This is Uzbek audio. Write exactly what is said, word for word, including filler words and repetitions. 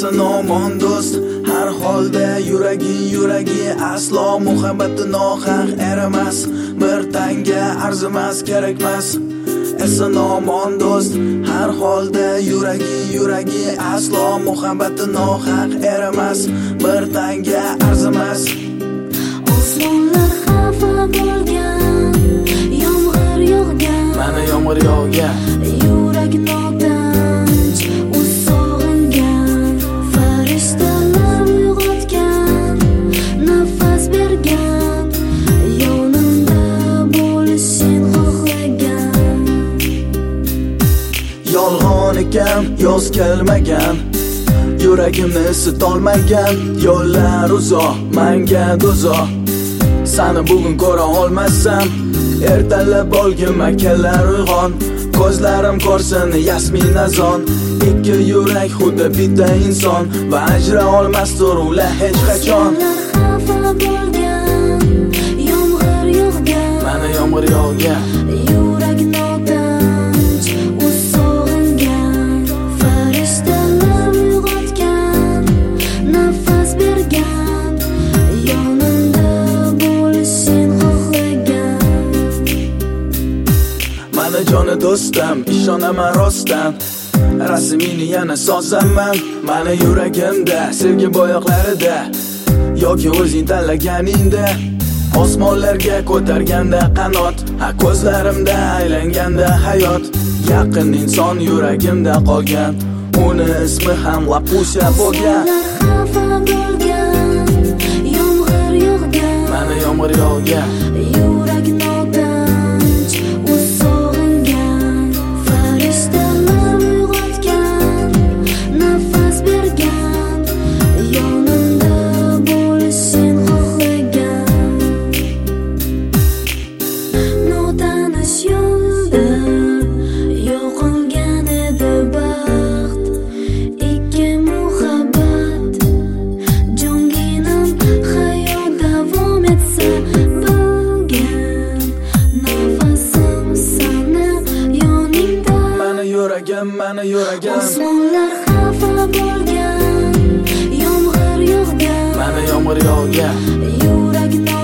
esin omon do'st. Har holda yuragi yuragi aslo muhabbati nohaq erimas. Bir tanga arzimas kerakmas. Esin omon do'st. Har holda yuragi yuragi aslo muhabbati nohaq erimas. Bir tanga arzimas. Osmonlar xafa bo'lgan, yomg'ir yog'gan, mana yomg'ir yog'gan. Yurak notinch, u sog'ingan, farishtalar uyg'otgan, nafas bergan, yonimda bo'lishing xohlagan. Yolg'on ekan, yoz kelmagan, yuragimni isitolmagan. Yo'llar uzoq, menga do'zax. Seni bugun ko'ra olmasam, ertalab olgima kelar uyg'on. Ko'zlarim ko'rsin yasmin azon. Ikki yurak xuddi bitta inson va ajra olmasdir ular hech qachon. Xafa bo'lgan, yomg'ir yog'gan, mana yomg'ir yog'gan. Yurak notinch, u sog'ingan, farishtalar uyg'otgan, nafas bergan, yonimda bo'lishing xohlagan. Mana joni do'stim, ishonaman rostdan, rasmini yana sozaman. Mana yuragimda, sevgi bo'yoqlarida, yoki o'zing tanlaganingda, osmonlarga ko'targanda qanot, ha ko'zlarimda aylanganda hayot. Yaqin inson yuragimda qolgan, uni ismi ham Lapusha bo'lgan. Xafa bo'lgan, yomg'ir yog'gan, mana yomg'ir yog'gan. Yurak notinch, u sog'ingan, farishtalar uyg'otgan, nafas bergan, yonimda bo'lishing xohlagan. Notanish yo'lda yo'qolgan edi baxt, ikki muhabbat, jonginam hayot davom etsa bilgan, nafasim sana yoningda. Mana yuragim, mana yuragim. Osmonlar xafa bo'lgan, yomg'ir yog'gan, mana yomg'ir yog'gan. yurak